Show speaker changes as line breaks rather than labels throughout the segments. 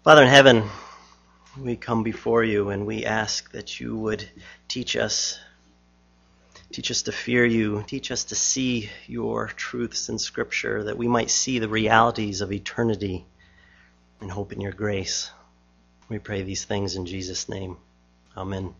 Father in heaven, we come before you and we ask that you would teach us to fear you, teach us to see your truths in Scripture, that we might see the realities of eternity and hope in your grace. We pray these things in Jesus' name. Amen.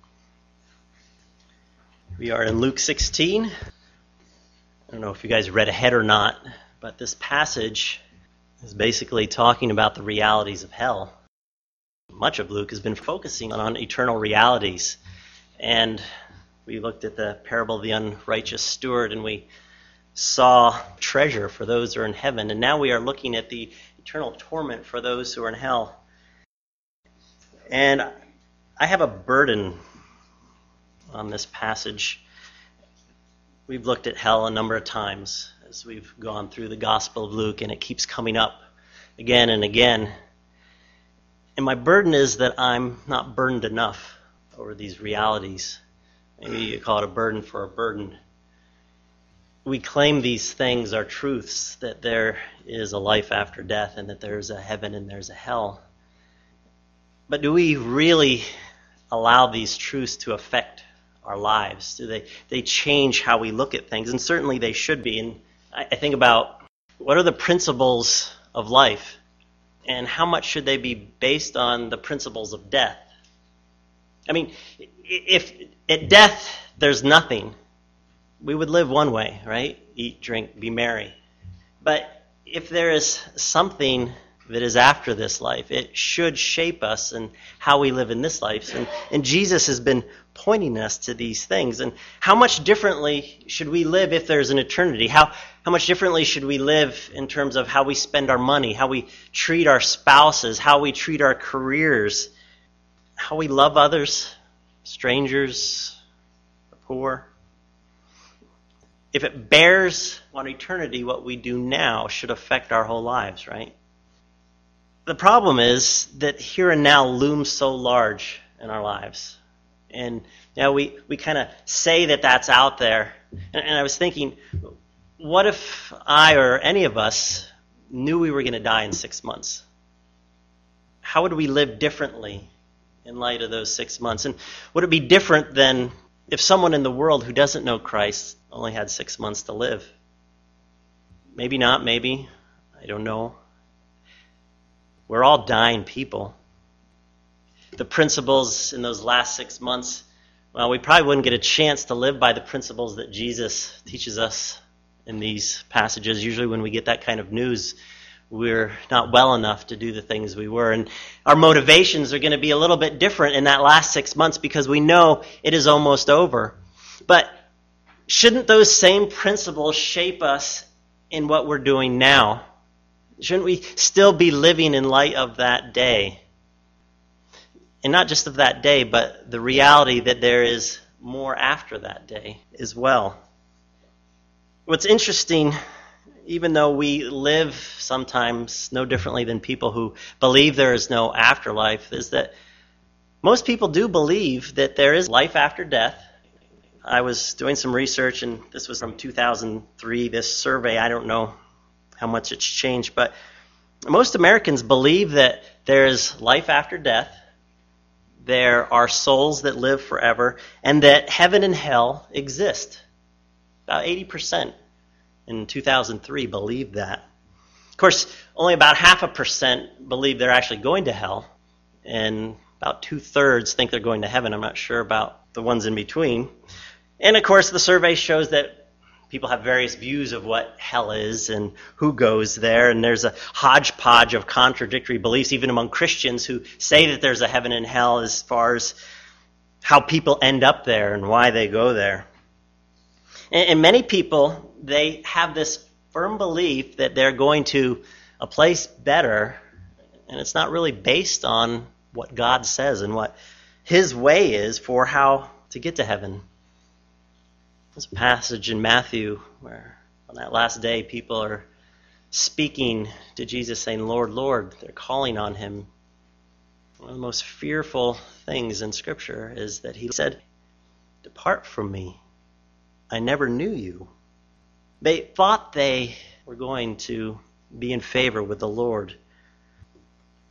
We are in Luke 16. I don't know if you guys read ahead or not, but this passage is basically talking about the realities of hell. Much of Luke has been focusing on eternal realities. And we looked at the parable of the unrighteous steward, and we saw treasure for those who are in heaven. And now we are looking at the eternal torment for those who are in hell. And I have a burden on this passage. We've looked at hell a number of times as we've gone through the Gospel of Luke, and it keeps coming up again and again. And my burden is that I'm not burdened enough over these realities. Maybe you call it a burden for a burden. We claim these things are truths, that there is a life after death and that there's a heaven and there's a hell. But do we really allow these truths to affect our lives? Do they change how we look at things? And certainly they should be. And I think about what are the principles of life and how much should they be based on the principles of death? I mean, if at death there's nothing, we would live one way, right? Eat, drink, be merry. But if there is something that is after this life, it should shape us and how we live in this life. And Jesus has been pointing us to these things. And how much differently should we live if there's an eternity? How much differently should we live in terms of how we spend our money, how we treat our spouses, how we treat our careers, how we love others, strangers, the poor? If it bears on eternity, what we do now should affect our whole lives, right? The problem is that here and now looms so large in our lives. And we kind of say that that's out there. And I was thinking, what if I or any of us knew we were going to die in 6 months? How would we live differently in light of those 6 months? And would it be different than if someone in the world who doesn't know Christ only had 6 months to live? Maybe not, maybe. I don't know. We're all dying people. The principles in those last 6 months, well, we probably wouldn't get a chance to live by the principles that Jesus teaches us in these passages. Usually when we get that kind of news, we're not well enough to do the things we were. And our motivations are going to be a little bit different in that last 6 months because we know it is almost over. But shouldn't those same principles shape us in what we're doing now? Shouldn't we still be living in light of that day? And not just of that day, but the reality that there is more after that day as well. What's interesting, even though we live sometimes no differently than people who believe there is no afterlife, is that most people do believe that there is life after death. I was doing some research, and this was from 2003, this survey. I don't know how much it's changed, but most Americans believe that there is life after death, there are souls that live forever, and that heaven and hell exist. About 80% in 2003 believed that. Of course, only about 0.5% believe they're actually going to hell, and about 2/3 think they're going to heaven. I'm not sure about the ones in between. And of course, the survey shows that people have various views of what hell is and who goes there, and there's a hodgepodge of contradictory beliefs, even among Christians who say that there's a heaven and hell as far as how people end up there and why they go there. And many people, they have this firm belief that they're going to a place better, and it's not really based on what God says and what His way is for how to get to heaven. There's a passage in Matthew where on that last day people are speaking to Jesus saying, "Lord, Lord." They're calling on Him. One of the most fearful things in Scripture is that He said, "Depart from me. I never knew you." They thought they were going to be in favor with the Lord.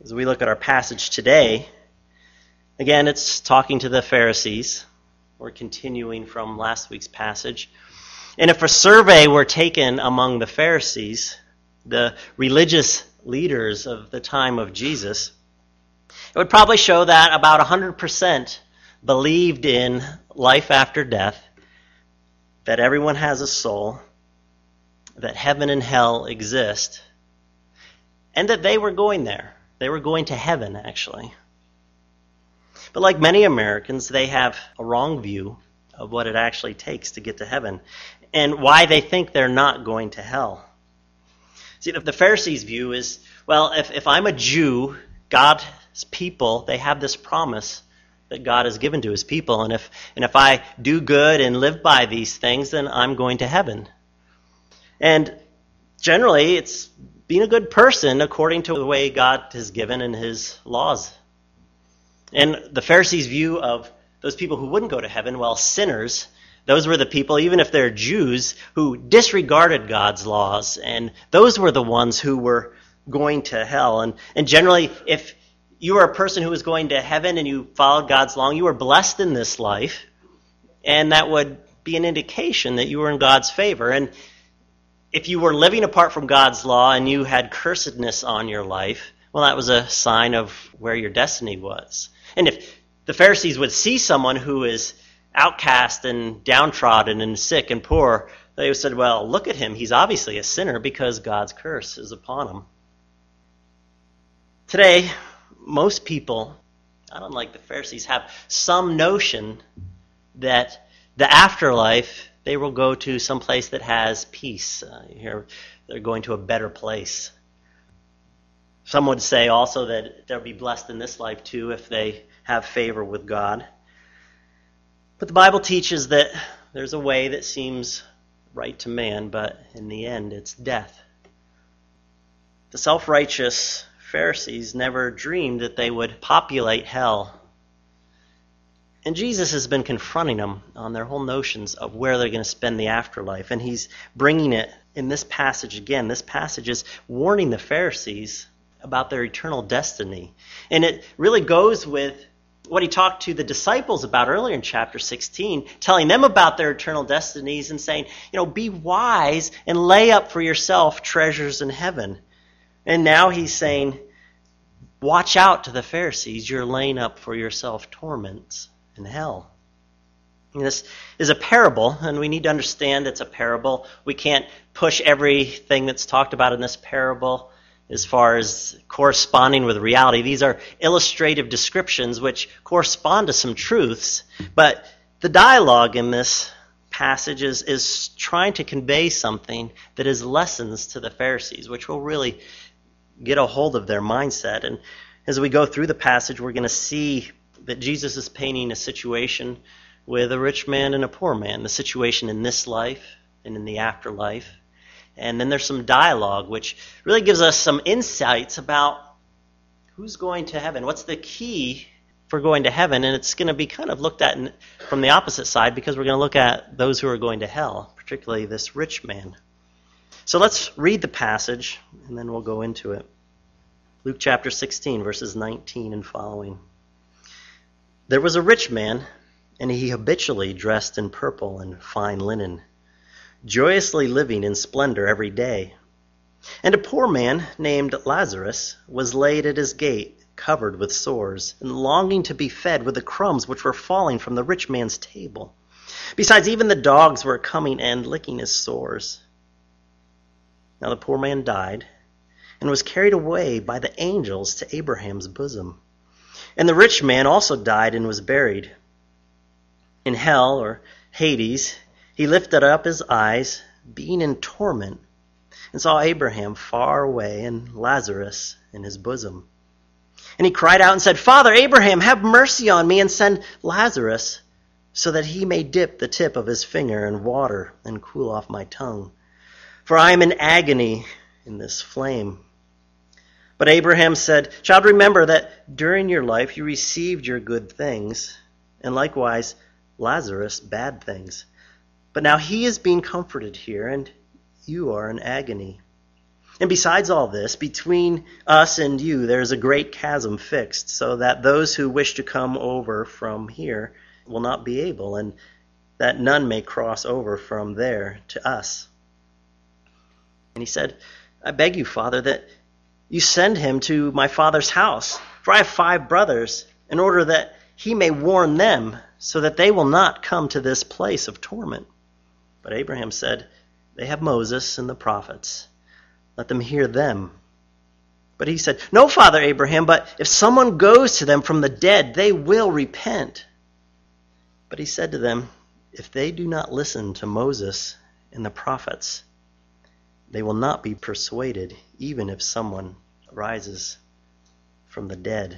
As we look at our passage today, again, it's talking to the Pharisees. We're continuing from last week's passage. And if a survey were taken among the Pharisees, the religious leaders of the time of Jesus, it would probably show that about 100% believed in life after death, that everyone has a soul, that heaven and hell exist, and that they were going there. They were going to heaven, actually. But like many Americans, they have a wrong view of what it actually takes to get to heaven and why they think they're not going to hell. See, the Pharisees' view is, well, if I'm a Jew, God's people, they have this promise that God has given to his people, and if I do good and live by these things, then I'm going to heaven. And generally, it's being a good person according to the way God has given in his laws. And the Pharisees' view of those people who wouldn't go to heaven, well, sinners, those were the people, even if they're Jews, who disregarded God's laws. And those were the ones who were going to hell. And generally, if you were a person who was going to heaven and you followed God's law, you were blessed in this life. And that would be an indication that you were in God's favor. And if you were living apart from God's law and you had cursedness on your life, well, that was a sign of where your destiny was. And if the Pharisees would see someone who is outcast and downtrodden and sick and poor, they would say, well, look at him. He's obviously a sinner because God's curse is upon him. Today, most people, unlike the Pharisees, have some notion that the afterlife, they will go to some place that has peace. They're going to a better place. Some would say also that they'll be blessed in this life too if they have favor with God. But the Bible teaches that there's a way that seems right to man, but in the end it's death. The self-righteous Pharisees never dreamed that they would populate hell. And Jesus has been confronting them on their whole notions of where they're going to spend the afterlife. And he's bringing it in this passage again. This passage is warning the Pharisees about their eternal destiny. And it really goes with what he talked to the disciples about earlier in chapter 16, telling them about their eternal destinies and saying, be wise and lay up for yourself treasures in heaven. And now he's saying, watch out to the Pharisees. You're laying up for yourself torments in hell. And this is a parable, and we need to understand it's a parable. We can't push everything that's talked about in this parable as far as corresponding with reality. These are illustrative descriptions which correspond to some truths, but the dialogue in this passage is trying to convey something that is lessons to the Pharisees, which will really get a hold of their mindset. And as we go through the passage, we're going to see that Jesus is painting a situation with a rich man and a poor man, the situation in this life and in the afterlife. And then there's some dialogue, which really gives us some insights about who's going to heaven. What's the key for going to heaven? And it's going to be kind of looked at from the opposite side, because we're going to look at those who are going to hell, particularly this rich man. So let's read the passage, and then we'll go into it. Luke chapter 16, verses 19 and following. There was a rich man, and he habitually dressed in purple and fine linen, joyously living in splendor every day. And a poor man named Lazarus was laid at his gate, covered with sores, and longing to be fed with the crumbs which were falling from the rich man's table. Besides, even the dogs were coming and licking his sores. Now the poor man died, and was carried away by the angels to Abraham's bosom. And the rich man also died and was buried. In hell, or Hades, he lifted up his eyes, being in torment, and saw Abraham far away and Lazarus in his bosom. And he cried out and said, Father Abraham, have mercy on me and send Lazarus, so that he may dip the tip of his finger in water and cool off my tongue. For I am in agony in this flame. But Abraham said, Child, remember that during your life you received your good things, and likewise Lazarus bad things. But now he is being comforted here, and you are in agony. And besides all this, between us and you there is a great chasm fixed, so that those who wish to come over from here will not be able, and that none may cross over from there to us. And he said, I beg you, Father, that you send him to my father's house, for I have 5 brothers, in order that he may warn them, so that they will not come to this place of torment. But Abraham said, they have Moses and the prophets. Let them hear them. But he said, no, Father Abraham, but if someone goes to them from the dead, they will repent. But he said to them, if they do not listen to Moses and the prophets, they will not be persuaded, even if someone rises from the dead.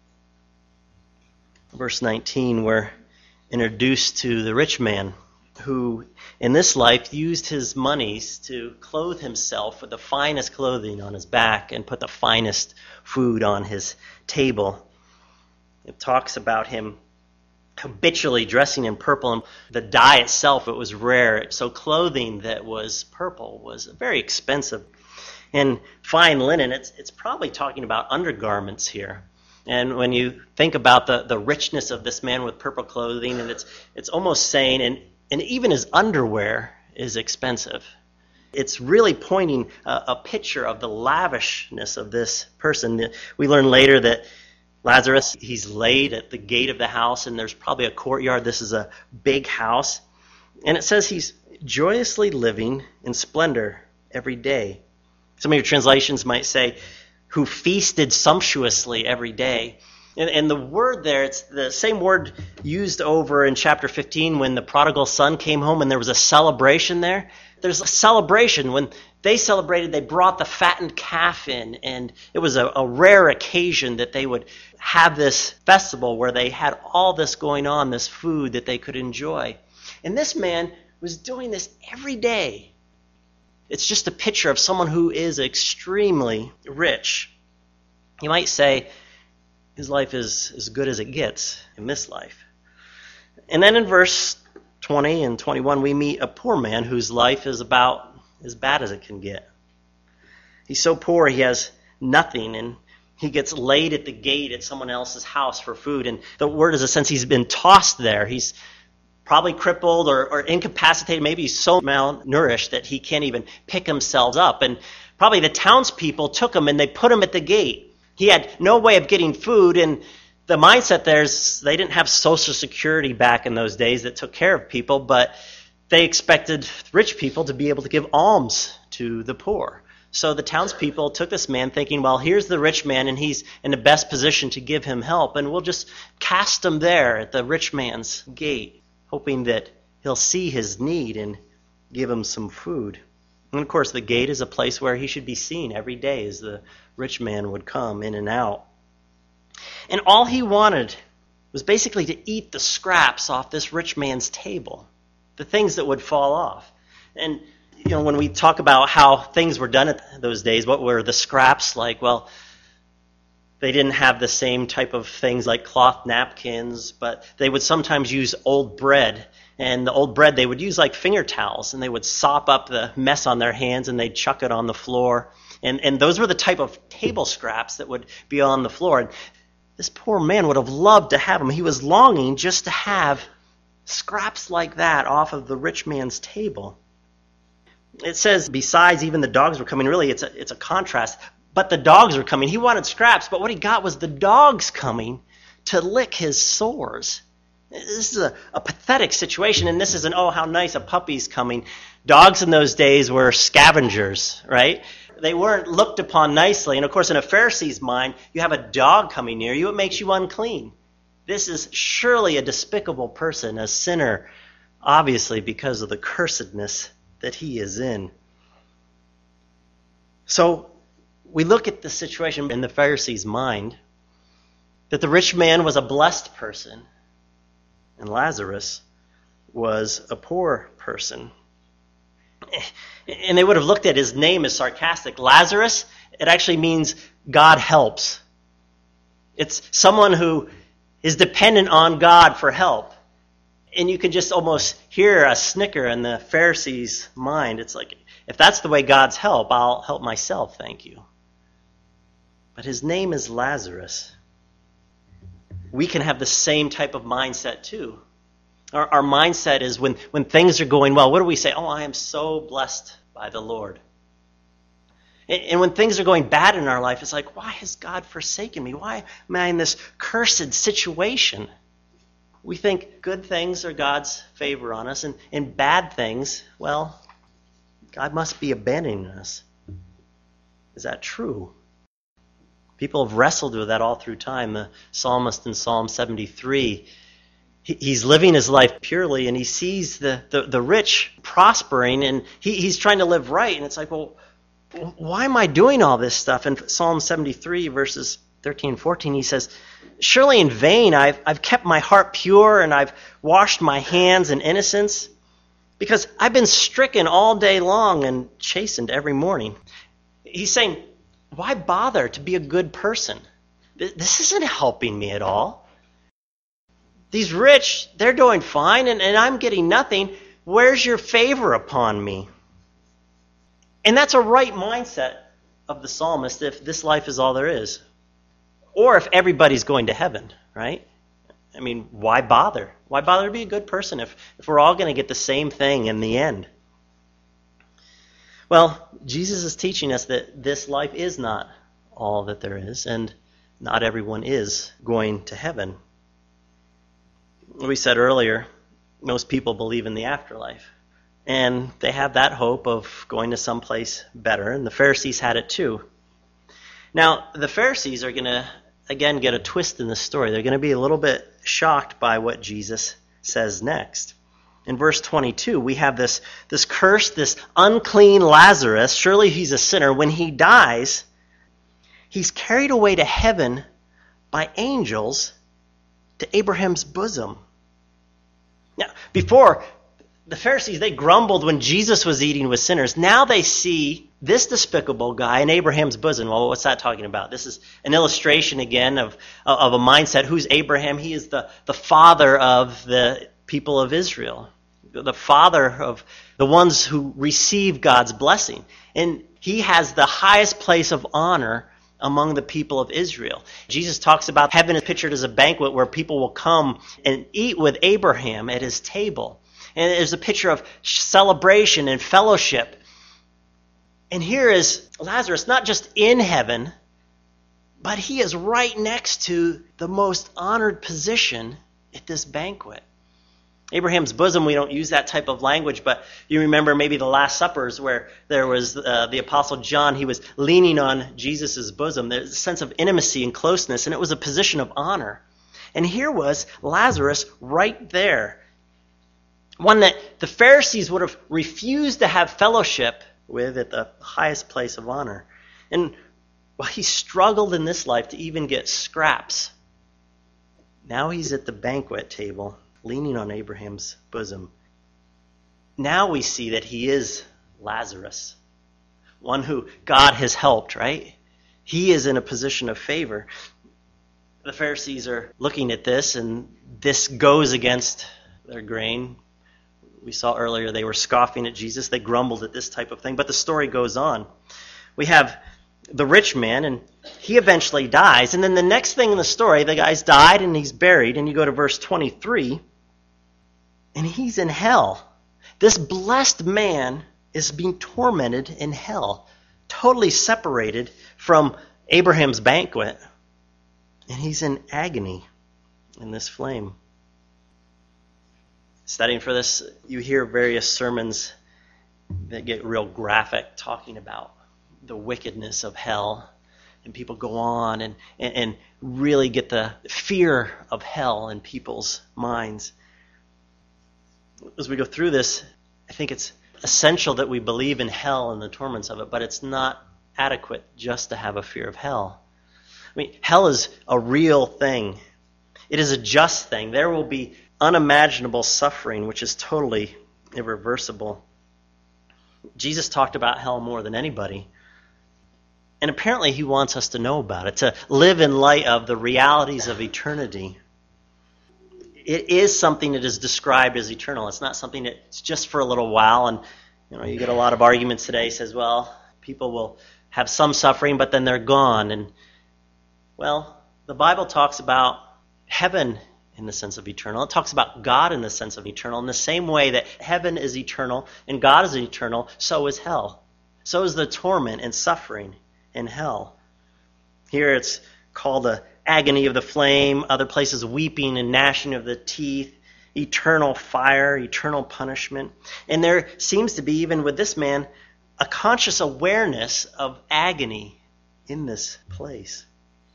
Verse 19, we're introduced to the rich man who in this life used his monies to clothe himself with the finest clothing on his back and put the finest food on his table. It talks about him habitually dressing in purple, and the dye itself, it was rare. So clothing that was purple was very expensive. And fine linen, it's probably talking about undergarments here. And when you think about the richness of this man with purple clothing, and it's almost saying, and even his underwear is expensive. It's really pointing a picture of the lavishness of this person. We learn later that Lazarus, he's laid at the gate of the house, and there's probably a courtyard. This is a big house. And it says he's joyously living in splendor every day. Some of your translations might say, who feasted sumptuously every day. And the word there, it's the same word used over in chapter 15 when the prodigal son came home and there was a celebration there. There's a celebration. When they celebrated, they brought the fattened calf in, and it was a rare occasion that they would have this festival where they had all this going on, this food that they could enjoy. And this man was doing this every day. It's just a picture of someone who is extremely rich. You might say his life is as good as it gets in this life. And then in verse 20 and 21, we meet a poor man whose life is about as bad as it can get. He's so poor he has nothing, and he gets laid at the gate at someone else's house for food. And the word is a sense he's been tossed there. He's probably crippled or incapacitated. Maybe he's so malnourished that he can't even pick himself up. And probably the townspeople took him and they put him at the gate. He had no way of getting food, and the mindset there is they didn't have Social Security back in those days that took care of people, but they expected rich people to be able to give alms to the poor. So the townspeople took this man thinking, well, here's the rich man, and he's in the best position to give him help, and we'll just cast him there at the rich man's gate, hoping that he'll see his need and give him some food. And of course, the gate is a place where he should be seen every day as the rich man would come in and out. And all he wanted was basically to eat the scraps off this rich man's table, the things that would fall off. And when we talk about how things were done at those days, what were the scraps like? Well, they didn't have the same type of things like cloth napkins, but they would sometimes use old bread. And the old bread they would use like finger towels, and they would sop up the mess on their hands and they'd chuck it on the floor. And those were the type of table scraps that would be on the floor. And this poor man would have loved to have them. He was longing just to have scraps like that off of the rich man's table. It says, besides, even the dogs were coming. Really, it's a contrast. But the dogs were coming. He wanted scraps, but what he got was the dogs coming to lick his sores. This is a pathetic situation, and this isn't, oh, how nice, a puppy's coming. Dogs in those days were scavengers, right? They weren't looked upon nicely. And of course, in a Pharisee's mind, you have a dog coming near you, it makes you unclean. This is surely a despicable person, a sinner, obviously because of the cursedness that he is in. So we look at the situation in the Pharisee's mind, that the rich man was a blessed person, and Lazarus was a poor person. And they would have looked at his name as sarcastic. Lazarus, it actually means God helps. It's someone who is dependent on God for help. And you can just almost hear a snicker in the Pharisee's mind. It's like, if that's the way God's help, I'll help myself, thank you. But his name is Lazarus. We can have the same type of mindset too. Our mindset is when things are going well, what do we say? Oh, I am so blessed by the Lord. And when things are going bad in our life, it's like, why has God forsaken me? Why am I in this cursed situation? We think good things are God's favor on us, and bad things, well, God must be abandoning us. Is that true? People have wrestled with that all through time. The psalmist in Psalm 73, he's living his life purely, and he sees the rich prospering, and he's trying to live right. And it's like, well, why am I doing all this stuff? In Psalm 73, verses 13 and 14, he says, surely in vain I've kept my heart pure, and I've washed my hands in innocence, because I've been stricken all day long and chastened every morning. He's saying, why bother to be a good person? This isn't helping me at all. These rich, they're doing fine, and I'm getting nothing. Where's your favor upon me? And that's a right mindset of the psalmist if this life is all there is. Or if everybody's going to heaven, right? I mean, why bother? Why bother to be a good person if we're all going to get the same thing in the end? Well, Jesus is teaching us that this life is not all that there is, and not everyone is going to heaven. We said earlier, most people believe in the afterlife, and they have that hope of going to someplace better, and the Pharisees had it too. Now, the Pharisees are going to, again, get a twist in the story. They're going to be a little bit shocked by what Jesus says next. In verse 22, we have this curse, this unclean Lazarus. Surely he's a sinner. When he dies, he's carried away to heaven by angels to Abraham's bosom. Now, before, the Pharisees, they grumbled when Jesus was eating with sinners. Now they see this despicable guy in Abraham's bosom. Well, what's that talking about? This is an illustration again of a mindset. Who's Abraham? He is the father of the people of Israel, the father of the ones who receive God's blessing. And he has the highest place of honor among the people of Israel. Jesus talks about heaven is pictured as a banquet where people will come and eat with Abraham at his table. And there's a picture of celebration and fellowship. And here is Lazarus, not just in heaven, but he is right next to the most honored position at this banquet. Abraham's bosom, we don't use that type of language, but you remember maybe the Last Suppers where there was the Apostle John, he was leaning on Jesus' bosom. There's a sense of intimacy and closeness, and it was a position of honor. And here was Lazarus right there. One that the Pharisees would have refused to have fellowship with at the highest place of honor. And well, he struggled in this life to even get scraps. Now he's at the banquet table, leaning on Abraham's bosom. Now we see that he is Lazarus, one who God has helped, right? He is in a position of favor. The Pharisees are looking at this, and this goes against their grain. We saw earlier they were scoffing at Jesus. They grumbled at this type of thing. But the story goes on. We have the rich man, and he eventually dies. And then the next thing in the story, the guy's died and he's buried. And you go to verse 23, and he's in hell. This blessed man is being tormented in hell, totally separated from Abraham's banquet. And he's in agony in this flame. Studying for this, you hear various sermons that get real graphic talking about the wickedness of hell. And people go on and really get the fear of hell in people's minds. As we go through this, I think it's essential that we believe in hell and the torments of it, but it's not adequate just to have a fear of hell. I mean, hell is a real thing. It is a just thing. There will be unimaginable suffering, which is totally irreversible. Jesus talked about hell more than anybody. And apparently he wants us to know about it, to live in light of the realities of eternity. It is something that is described as eternal. It's not something that's just for a little while and You get a lot of arguments today, says, well, people will have some suffering, but then they're gone. And, well, the Bible talks about heaven in the sense of eternal. It talks about God in the sense of eternal. In the same way that heaven is eternal and God is eternal, so is hell. So is the torment and suffering in hell. Here it's called the agony of the flame, other places weeping and gnashing of the teeth, eternal fire, eternal punishment. And there seems to be, even with this man, a conscious awareness of agony in this place.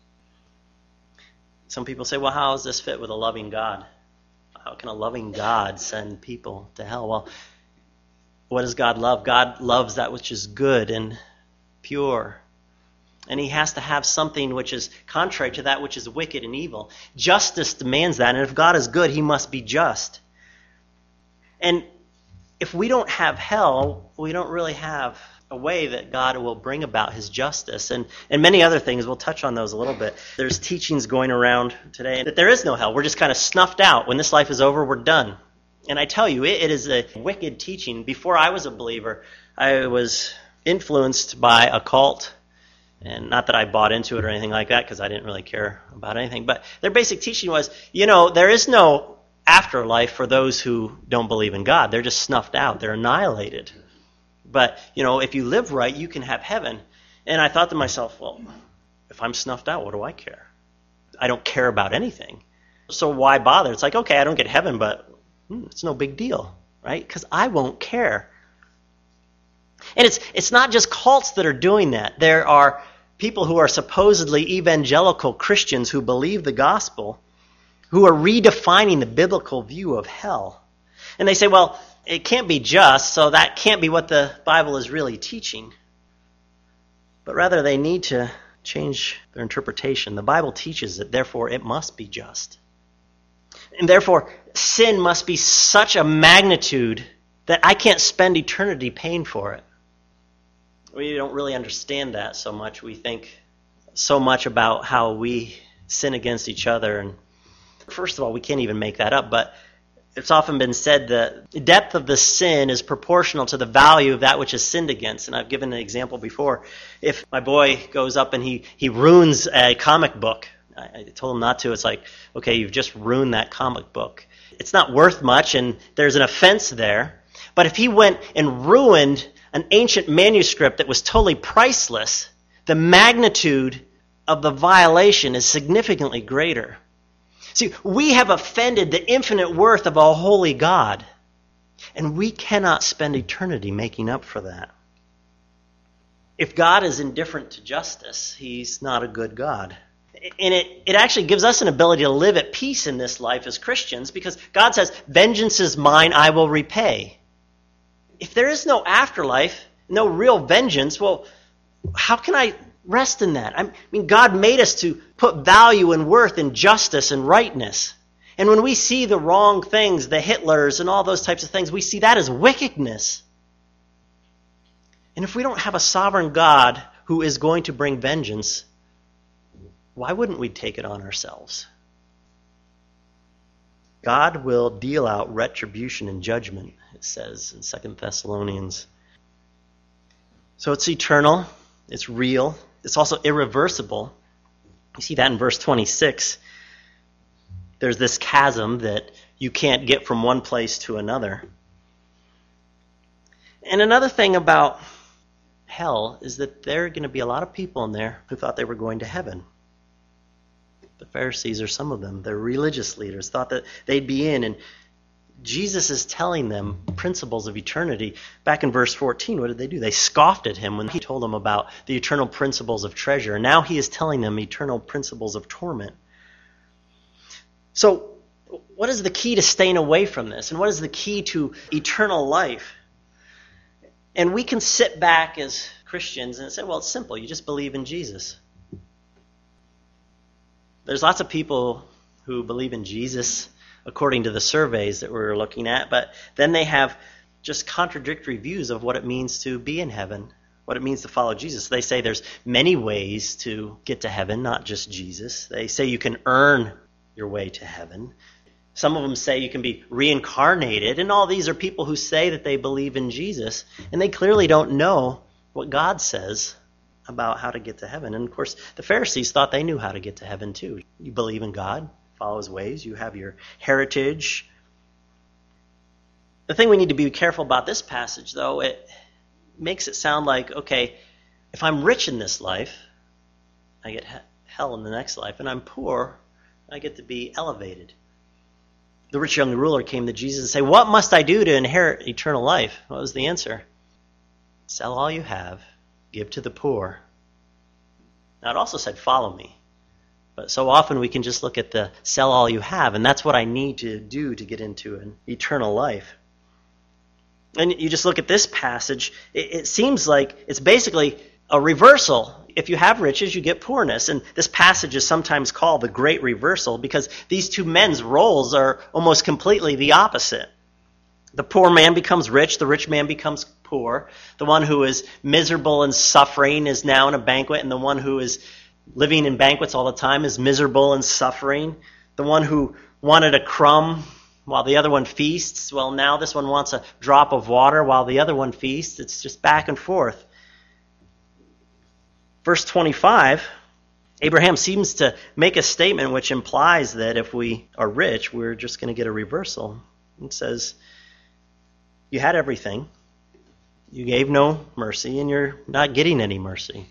Some people say, well, how does this fit with a loving God? How can a loving God send people to hell? Well, what does God love? God loves that which is good and pure. And he has to have something which is contrary to that which is wicked and evil. Justice demands that. And if God is good, he must be just. And if we don't have hell, we don't really have a way that God will bring about his justice. And many other things. We'll touch on those a little bit. There's teachings going around today that there is no hell. We're just kind of snuffed out. When this life is over, we're done. And I tell you, it is a wicked teaching. Before I was a believer, I was influenced by a cult. And not that I bought into it or anything like that, because I didn't really care about anything. But their basic teaching was, there is no afterlife for those who don't believe in God. They're just snuffed out. They're annihilated. But, if you live right, you can have heaven. And I thought to myself, well, if I'm snuffed out, what do I care? I don't care about anything. So why bother? It's like, okay, I don't get heaven, but it's no big deal, right? Because I won't care. And it's not just cults that are doing that. There are people who are supposedly evangelical Christians who believe the gospel, who are redefining the biblical view of hell. And they say, well, it can't be just, so that can't be what the Bible is really teaching. But rather, they need to change their interpretation. The Bible teaches it, therefore it must be just. And therefore, sin must be such a magnitude that I can't spend eternity paying for it. We don't really understand that so much. We think so much about how we sin against each other. And first of all, we can't even make that up, but it's often been said that the depth of the sin is proportional to the value of that which is sinned against. And I've given an example before. If my boy goes up and he ruins a comic book, I told him not to. It's like, okay, you've just ruined that comic book. It's not worth much, and there's an offense there. But if he went and ruined an ancient manuscript that was totally priceless, the magnitude of the violation is significantly greater. See, we have offended the infinite worth of a holy God, and we cannot spend eternity making up for that. If God is indifferent to justice, he's not a good God. And it actually gives us an ability to live at peace in this life as Christians, because God says, vengeance is mine, I will repay. If there is no afterlife, no real vengeance, well, how can I rest in that? I mean, God made us to put value and worth in justice and rightness. And when we see the wrong things, the Hitlers and all those types of things, we see that as wickedness. And if we don't have a sovereign God who is going to bring vengeance, why wouldn't we take it on ourselves? God will deal out retribution and judgment, it says in 2 Thessalonians. So it's eternal, it's real, it's also irreversible. You see that in verse 26. There's this chasm that you can't get from one place to another. And another thing about hell is that there are going to be a lot of people in there who thought they were going to heaven. The Pharisees are some of them. Their religious leaders thought that they'd be in, and Jesus is telling them principles of eternity. Back in verse 14, what did they do? They scoffed at him when he told them about the eternal principles of treasure. And now he is telling them eternal principles of torment. So, what is the key to staying away from this? And what is the key to eternal life? And we can sit back as Christians and say, well, it's simple. You just believe in Jesus. There's lots of people who believe in Jesus according to the surveys that we're looking at, but then they have just contradictory views of what it means to be in heaven, what it means to follow Jesus. They say there's many ways to get to heaven, not just Jesus. They say you can earn your way to heaven. Some of them say you can be reincarnated, and all these are people who say that they believe in Jesus, and they clearly don't know what God says about how to get to heaven. And of course, the Pharisees thought they knew how to get to heaven too. You believe in God, follow his ways, you have your heritage. The thing we need to be careful about this passage, though, it makes it sound like, okay, if I'm rich in this life, I get hell in the next life, and I'm poor, I get to be elevated. The rich young ruler came to Jesus and said, "What must I do to inherit eternal life?" What was the answer? Sell all you have, give to the poor. Now it also said, "Follow me." But so often we can just look at the sell all you have, and that's what I need to do to get into an eternal life. And you just look at this passage, it seems like it's basically a reversal. If you have riches, you get poorness. And this passage is sometimes called the Great Reversal because these two men's roles are almost completely the opposite. The poor man becomes rich, the rich man becomes poor. The one who is miserable and suffering is now in a banquet, and the one who is living in banquets all the time is miserable and suffering. The one who wanted a crumb while the other one feasts, well, now this one wants a drop of water while the other one feasts. It's just back and forth. Verse 25, Abraham seems to make a statement which implies that if we are rich, we're just going to get a reversal. It says, you had everything, you gave no mercy, and you're not getting any mercy.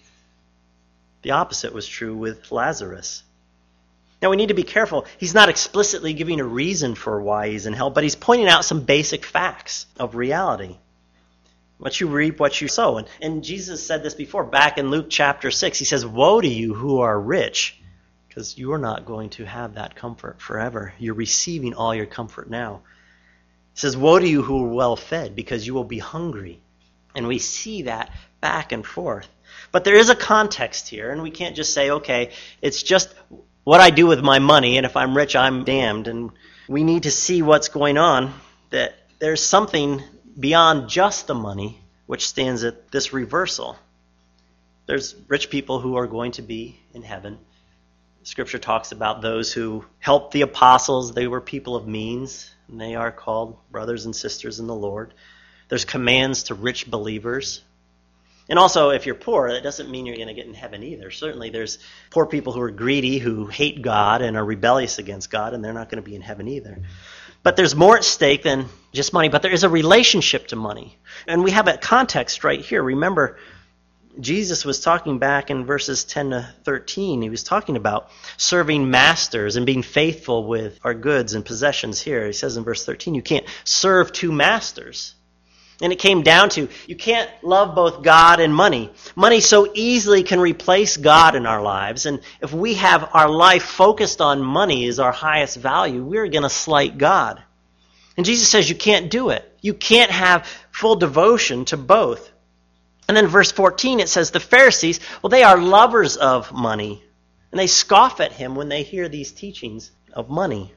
The opposite was true with Lazarus. Now we need to be careful. He's not explicitly giving a reason for why he's in hell, but he's pointing out some basic facts of reality. What you reap, what you sow. And Jesus said this before, back in Luke chapter 6. He says, "Woe to you who are rich, because you are not going to have that comfort forever. You're receiving all your comfort now." He says, "Woe to you who are well fed, because you will be hungry." And we see that back and forth. But there is a context here, and we can't just say, okay, it's just what I do with my money, and if I'm rich, I'm damned. And we need to see what's going on, that there's something beyond just the money which stands at this reversal. There's rich people who are going to be in heaven. Scripture talks about those who helped the apostles. They were people of means, and they are called brothers and sisters in the Lord. There's commands to rich believers. And also, if you're poor, that doesn't mean you're going to get in heaven either. Certainly there's poor people who are greedy, who hate God and are rebellious against God, and they're not going to be in heaven either. But there's more at stake than just money, but there is a relationship to money. And we have a context right here. Remember, Jesus was talking back in verses 10 to 13. He was talking about serving masters and being faithful with our goods and possessions here. He says in verse 13, you can't serve two masters. And it came down to, you can't love both God and money. Money so easily can replace God in our lives. And if we have our life focused on money as our highest value, we're going to slight God. And Jesus says you can't do it. You can't have full devotion to both. And then verse 14, it says the Pharisees, well, they are lovers of money. And they scoff at him when they hear these teachings of money.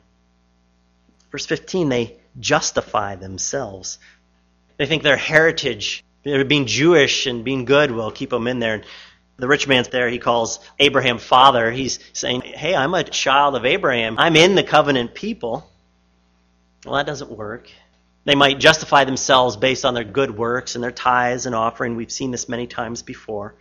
Verse 15, they justify themselves. They think their heritage, being Jewish and being good, will keep them in there. The rich man's there, he calls Abraham father. He's saying, hey, I'm a child of Abraham. I'm in the covenant people. Well, that doesn't work. They might justify themselves based on their good works and their tithes and offering. We've seen this many times before.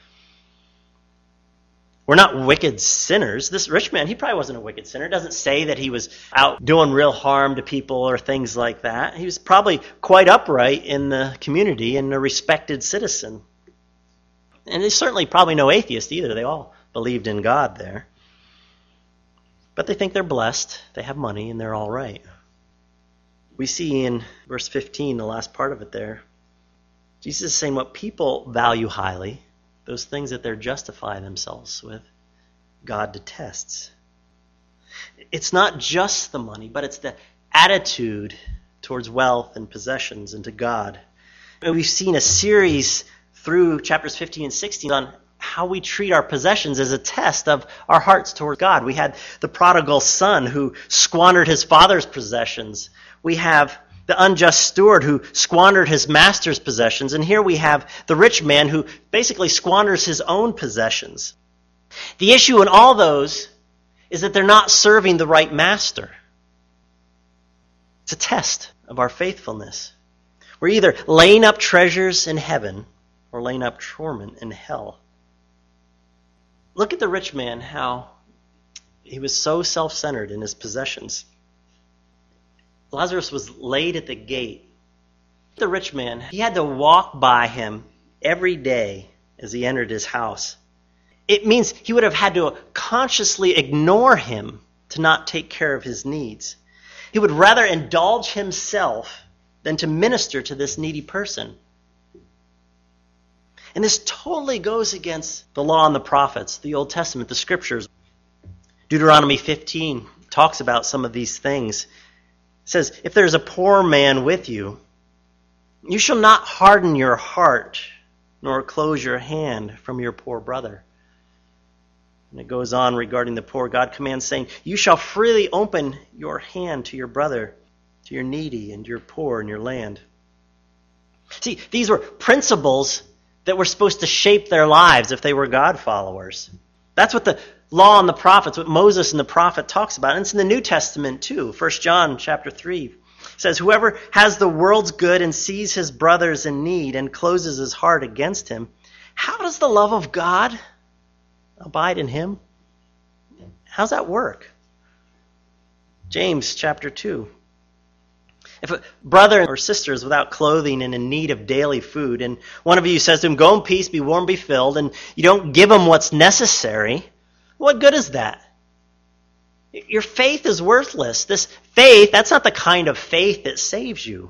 We're not wicked sinners. This rich man, he probably wasn't a wicked sinner. It doesn't say that he was out doing real harm to people or things like that. He was probably quite upright in the community and a respected citizen. And he's certainly probably no atheist either. They all believed in God there. But they think they're blessed. They have money and they're all right. We see in verse 15, the last part of it there, Jesus is saying what people value highly, those things that they're justifying themselves with, God detests. It's not just the money, but it's the attitude towards wealth and possessions and to God. And we've seen a series through chapters 15 and 16 on how we treat our possessions as a test of our hearts toward God. We had the prodigal son who squandered his father's possessions. We have the unjust steward who squandered his master's possessions. And here we have the rich man who basically squanders his own possessions. The issue in all those is that they're not serving the right master. It's a test of our faithfulness. We're either laying up treasures in heaven or laying up torment in hell. Look at the rich man, how he was so self-centered in his possessions. Lazarus was laid at the gate. The rich man, he had to walk by him every day as he entered his house. It means he would have had to consciously ignore him to not take care of his needs. He would rather indulge himself than to minister to this needy person. And this totally goes against the law and the prophets, the Old Testament, the scriptures. Deuteronomy 15 talks about some of these things. It says, if there's a poor man with you, you shall not harden your heart, nor close your hand from your poor brother. And it goes on regarding the poor. God commands, saying, you shall freely open your hand to your brother, to your needy and your poor in your land. See, these were principles that were supposed to shape their lives if they were God followers. That's what the law and the prophets, what Moses and the prophet talks about. And it's in the New Testament too. 1 John chapter 3 says, whoever has the world's good and sees his brothers in need and closes his heart against him, how does the love of God abide in him? How's that work? James chapter 2. If a brother or sister is without clothing and in need of daily food, and one of you says to him, go in peace, be warm, be filled, and you don't give him what's necessary, what good is that? Your faith is worthless. This faith, that's not the kind of faith that saves you.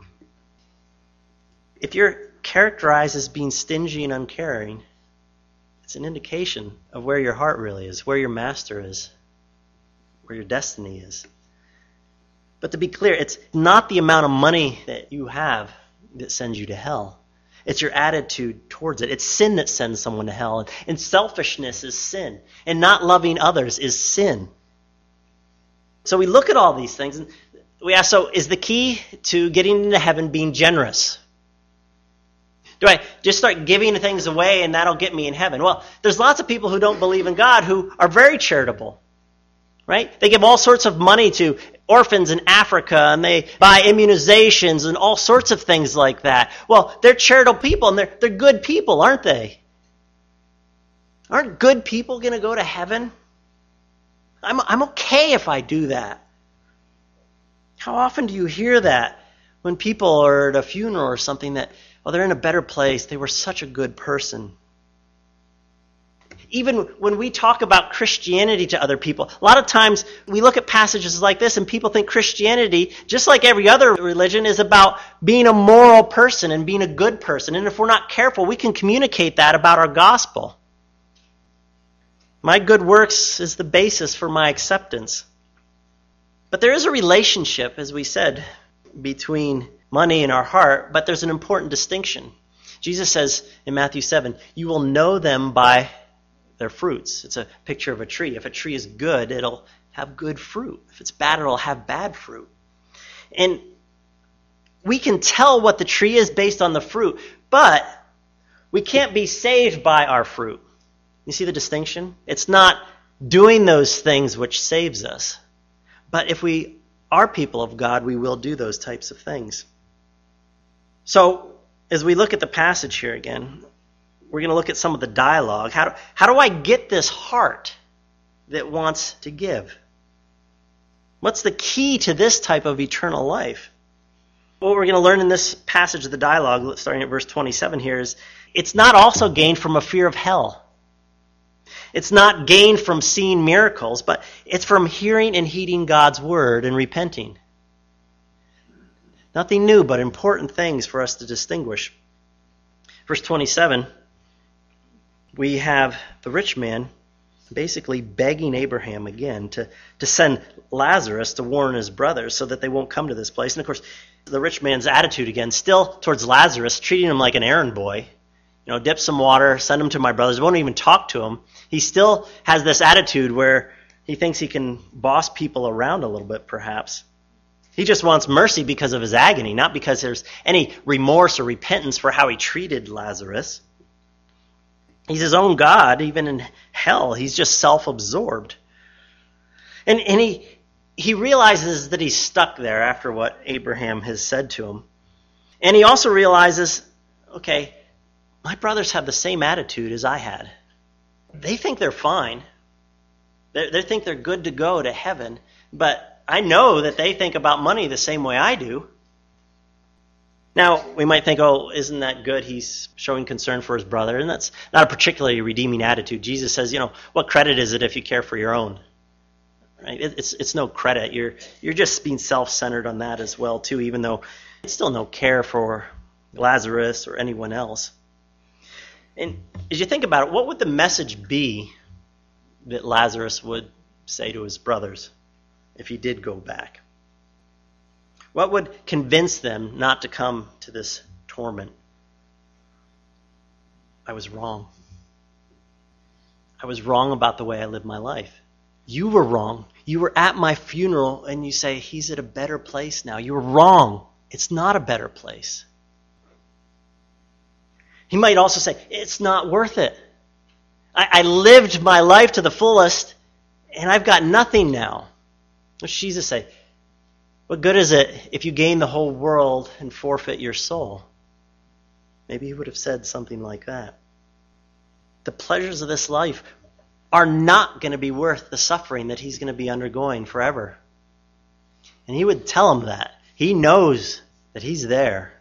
If you're characterized as being stingy and uncaring, it's an indication of where your heart really is, where your master is, where your destiny is. But to be clear, it's not the amount of money that you have that sends you to hell. It's your attitude towards it. It's sin that sends someone to hell. And selfishness is sin. And not loving others is sin. So we look at all these things and we ask, so is the key to getting into heaven being generous? Do I just start giving things away and that'll get me in heaven? Well, there's lots of people who don't believe in God who are very charitable. Right? They give all sorts of money to orphans in Africa, and they buy immunizations and all sorts of things like that. Well, they're charitable people, and they're good people, aren't they? Aren't good people going to go to heaven? I'm okay if I do that. How often do you hear that when people are at a funeral or something that, well, they're in a better place, they were such a good person? Even when we talk about Christianity to other people, a lot of times we look at passages like this and people think Christianity, just like every other religion, is about being a moral person and being a good person. And if we're not careful, we can communicate that about our gospel. My good works is the basis for my acceptance. But there is a relationship, as we said, between money and our heart, but there's an important distinction. Jesus says in Matthew 7, you will know them by their fruits. It's a picture of a tree. If a tree is good, it'll have good fruit. If it's bad, it'll have bad fruit. And we can tell what the tree is based on the fruit, but we can't be saved by our fruit. You see the distinction? It's not doing those things which saves us. But if we are people of God, we will do those types of things. So, as we look at the passage here again, we're going to look at some of the dialogue. How do I get this heart that wants to give? What's the key to this type of eternal life? What we're going to learn in this passage of the dialogue, starting at verse 27 here, is it's not also gained from a fear of hell. It's not gained from seeing miracles, but it's from hearing and heeding God's word and repenting. Nothing new, but important things for us to distinguish. Verse 27, we have the rich man basically begging Abraham again to send Lazarus to warn his brothers so that they won't come to this place. And of course, the rich man's attitude again, still towards Lazarus, treating him like an errand boy. You know, dip some water, send him to my brothers. Won't even talk to him. He still has this attitude where he thinks he can boss people around a little bit, perhaps. He just wants mercy because of his agony, not because there's any remorse or repentance for how he treated Lazarus. He's his own God, even in hell. He's just self-absorbed. And he he realizes that he's stuck there after what Abraham has said to him. And he also realizes, okay, my brothers have the same attitude as I had. They think they're fine. They think they're good to go to heaven. But I know that they think about money the same way I do. Now, we might think, oh, isn't that good? He's showing concern for his brother. And that's not a particularly redeeming attitude. Jesus says, what credit is it if you care for your own? Right? It's no credit. You're just being self-centered on that as well, too, even though it's still no care for Lazarus or anyone else. And as you think about it, what would the message be that Lazarus would say to his brothers if he did go back? What would convince them not to come to this torment? I was wrong. I was wrong about the way I lived my life. You were wrong. You were at my funeral and you say, he's at a better place now. You were wrong. It's not a better place. He might also say, it's not worth it. I lived my life to the fullest and I've got nothing now. What does Jesus say? What good is it if you gain the whole world and forfeit your soul? Maybe he would have said something like that. The pleasures of this life are not going to be worth the suffering that he's going to be undergoing forever. And he would tell them that. He knows that he's there.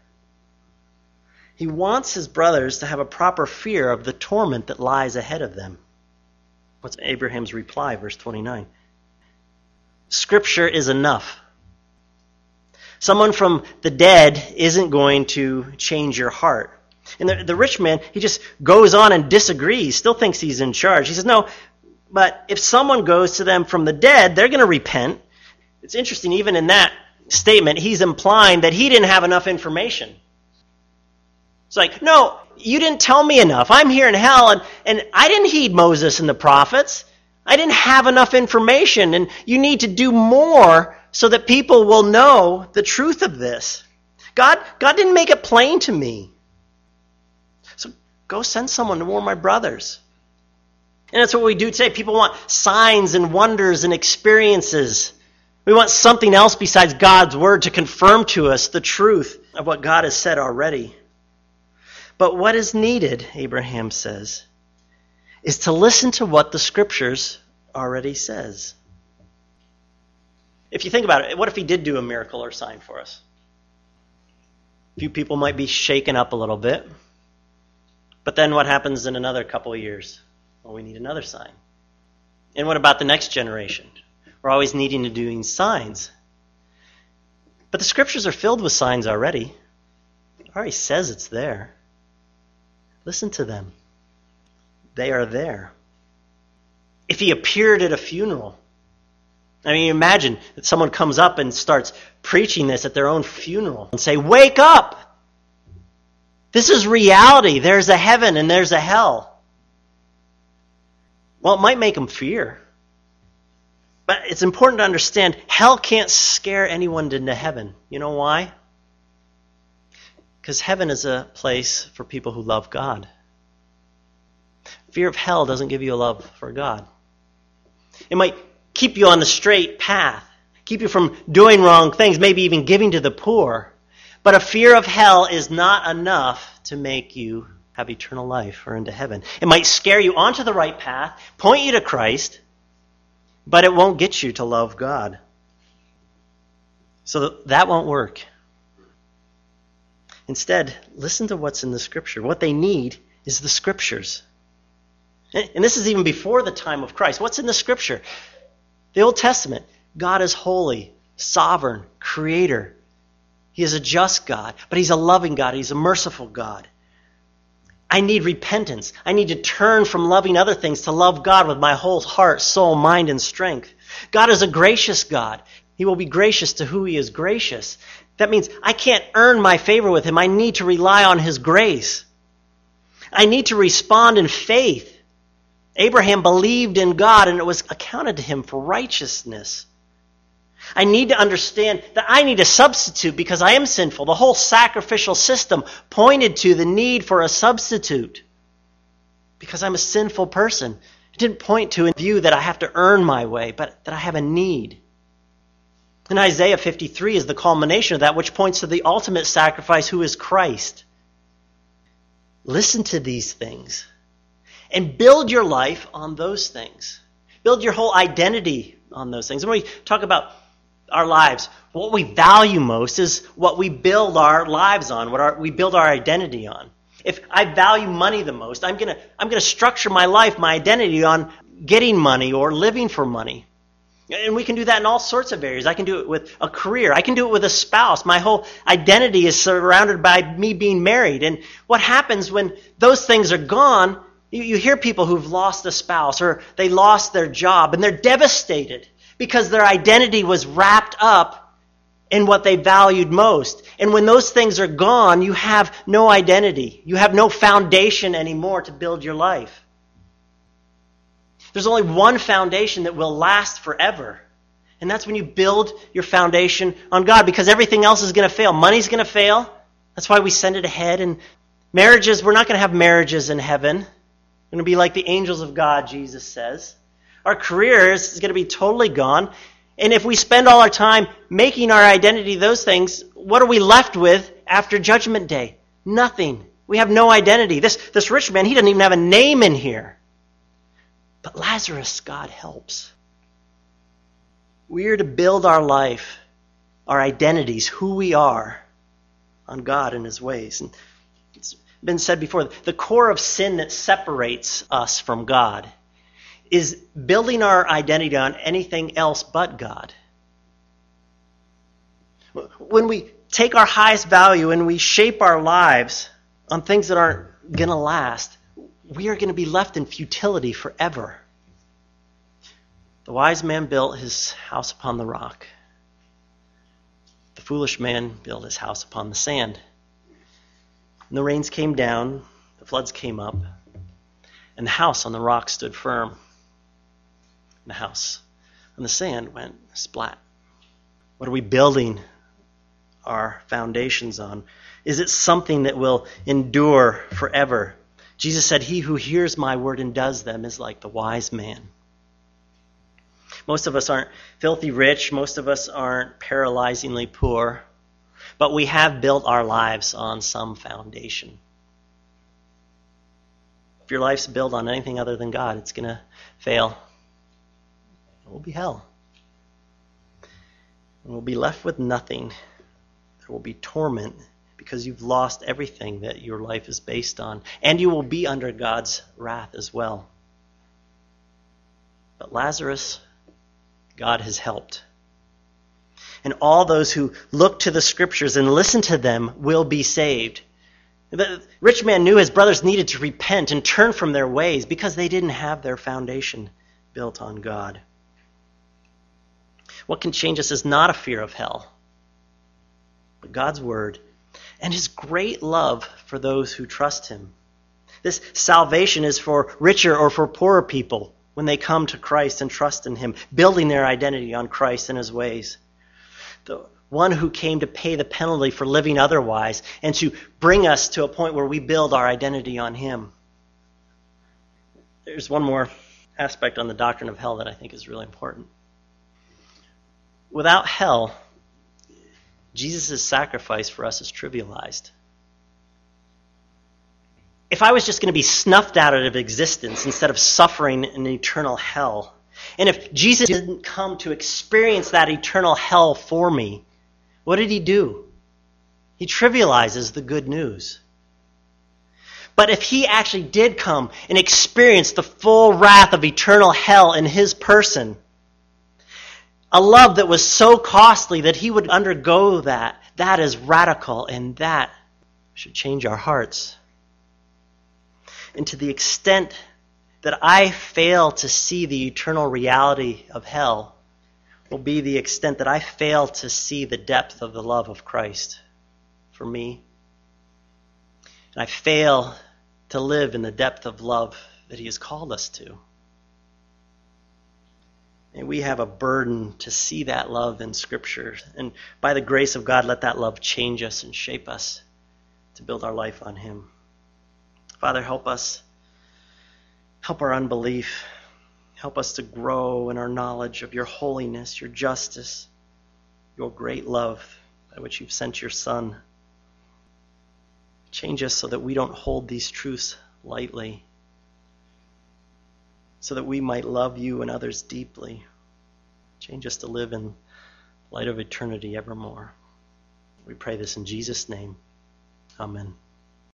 He wants his brothers to have a proper fear of the torment that lies ahead of them. What's Abraham's reply, verse 29? Scripture is enough. Someone from the dead isn't going to change your heart. And the rich man, he just goes on and disagrees, still thinks he's in charge. He says, no, but if someone goes to them from the dead, they're going to repent. It's interesting, even in that statement, he's implying that he didn't have enough information. It's like, no, you didn't tell me enough. I'm here in hell, and I didn't heed Moses and the prophets. I didn't have enough information, and you need to do more so that people will know the truth of this. God didn't make it plain to me. So go send someone to warn my brothers. And that's what we do today. People want signs and wonders and experiences. We want something else besides God's word to confirm to us the truth of what God has said already. But what is needed, Abraham says, is to listen to what the Scriptures already says. If you think about it, what if he did do a miracle or sign for us? A few people might be shaken up a little bit. But then what happens in another couple of years? Well, we need another sign. And what about the next generation? We're always needing to do signs. But the Scriptures are filled with signs already. It already says it's there. Listen to them. They are there. If he appeared at a funeral, I mean, imagine that someone comes up and starts preaching this at their own funeral and say, wake up! This is reality. There's a heaven and there's a hell. Well, it might make them fear. But it's important to understand, hell can't scare anyone into heaven. You know why? Because heaven is a place for people who love God. Fear of hell doesn't give you a love for God. It might keep you on the straight path, keep you from doing wrong things, maybe even giving to the poor. But a fear of hell is not enough to make you have eternal life or into heaven. It might scare you onto the right path, point you to Christ, but it won't get you to love God. So that won't work. Instead, listen to what's in the Scripture. What they need is the Scriptures. And this is even before the time of Christ. What's in the Scripture? The Old Testament. God is holy, sovereign, creator. He is a just God, but he's a loving God. He's a merciful God. I need repentance. I need to turn from loving other things to love God with my whole heart, soul, mind, and strength. God is a gracious God. He will be gracious to who he is gracious. That means I can't earn my favor with him. I need to rely on his grace. I need to respond in faith. Abraham believed in God and it was accounted to him for righteousness. I need to understand that I need a substitute because I am sinful. The whole sacrificial system pointed to the need for a substitute because I'm a sinful person. It didn't point to a view that I have to earn my way, but that I have a need. And Isaiah 53 is the culmination of that, which points to the ultimate sacrifice, who is Christ. Listen to these things and build your life on those things. Build your whole identity on those things. When we talk about our lives, what we value most is what we build our lives on, we build our identity on. If I value money the most, I'm gonna structure my life, my identity on getting money or living for money. And we can do that in all sorts of areas. I can do it with a career. I can do it with a spouse. My whole identity is surrounded by me being married. And what happens when those things are gone, you hear people who've lost a spouse or they lost their job and they're devastated because their identity was wrapped up in what they valued most. And when those things are gone, you have no identity. You have no foundation anymore to build your life. There's only one foundation that will last forever. And that's when you build your foundation on God, because everything else is going to fail. Money's going to fail. That's why we send it ahead. And marriages, we're not going to have marriages in heaven. We're going to be like the angels of God, Jesus says. Our careers is going to be totally gone. And if we spend all our time making our identity those things, what are we left with after Judgment Day? Nothing. We have no identity. This rich man, he doesn't even have a name in here. But Lazarus, God helps. We are to build our life, our identities, who we are, on God and His ways. And it's been said before, the core of sin that separates us from God is building our identity on anything else but God. When we take our highest value and we shape our lives on things that aren't going to last, we are going to be left in futility forever. The wise man built his house upon the rock. The foolish man built his house upon the sand. And the rains came down, the floods came up, and the house on the rock stood firm. And the house on the sand went splat. What are we building our foundations on? Is it something that will endure forever? Jesus said, "He who hears my word and does them is like the wise man." Most of us aren't filthy rich. Most of us aren't paralyzingly poor. But we have built our lives on some foundation. If your life's built on anything other than God, it's going to fail. It will be hell. And we'll be left with nothing. There will be torment because you've lost everything that your life is based on. And you will be under God's wrath as well. But Lazarus, God has helped. And all those who look to the Scriptures and listen to them will be saved. The rich man knew his brothers needed to repent and turn from their ways because they didn't have their foundation built on God. What can change us is not a fear of hell, but God's word and His great love for those who trust Him. This salvation is for richer or for poorer people when they come to Christ and trust in Him, building their identity on Christ and His ways. The one who came to pay the penalty for living otherwise and to bring us to a point where we build our identity on Him. There's one more aspect on the doctrine of hell that I think is really important. Without hell, Jesus' sacrifice for us is trivialized. If I was just going to be snuffed out of existence instead of suffering an eternal hell, and if Jesus didn't come to experience that eternal hell for me, what did He do? He trivializes the good news. But if He actually did come and experience the full wrath of eternal hell in His person, a love that was so costly that He would undergo that is radical, and that should change our hearts. And to the extent that I fail to see the eternal reality of hell will be the extent that I fail to see the depth of the love of Christ for me. And I fail to live in the depth of love that He has called us to. And we have a burden to see that love in Scripture. And by the grace of God, let that love change us and shape us to build our life on Him. Father, help us. Help our unbelief. Help us to grow in our knowledge of Your holiness, Your justice. your great love by which you've sent your Son. Change us so that we don't hold these truths lightly, so that we might love you and others deeply. Change us to live in light of eternity evermore. We pray this in Jesus' name. Amen.